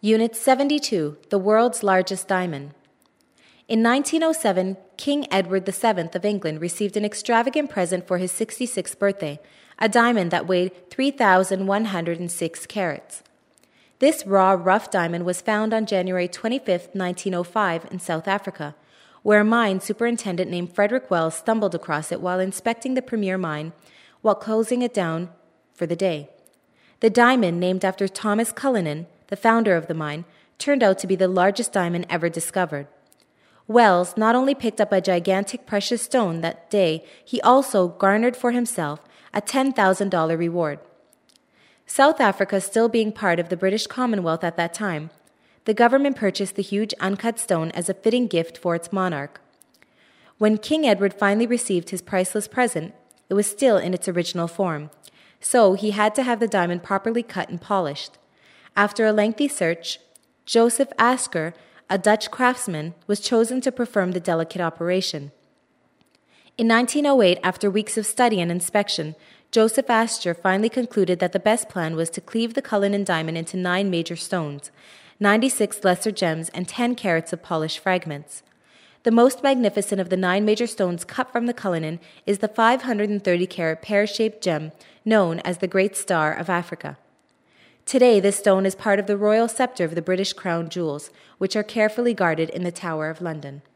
Unit 72, the world's largest diamond. In 1907, King Edward VII of England received an extravagant present for his 66th birthday, a diamond that weighed 3,106 carats. This raw, rough diamond was found on January 25, 1905, in South Africa, where a mine superintendent named Frederick Wells stumbled across it while inspecting the premier mine while closing it down for the day. The diamond, named after Thomas Cullinan, the founder of the mine, turned out to be the largest diamond ever discovered. Wells not only picked up a gigantic precious stone that day, he also garnered for himself a $10,000 reward. South Africa still being part of the British Commonwealth at that time, the government purchased the huge uncut stone as a fitting gift for its monarch. When King Edward finally received his priceless present, it was still in its original form, so he had to have the diamond properly cut and polished. After a lengthy search, Joseph Asker, a Dutch craftsman, was chosen to perform the delicate operation. In 1908, after weeks of study and inspection, Joseph Astor finally concluded that the best plan was to cleave the Cullinan diamond into 9 major stones, 96 lesser gems, and 10 carats of polished fragments. The most magnificent of the 9 major stones cut from the Cullinan is the 530-carat pear-shaped gem known as the Great Star of Africa. Today, this stone is part of the royal scepter of the British Crown jewels, which are carefully guarded in the Tower of London.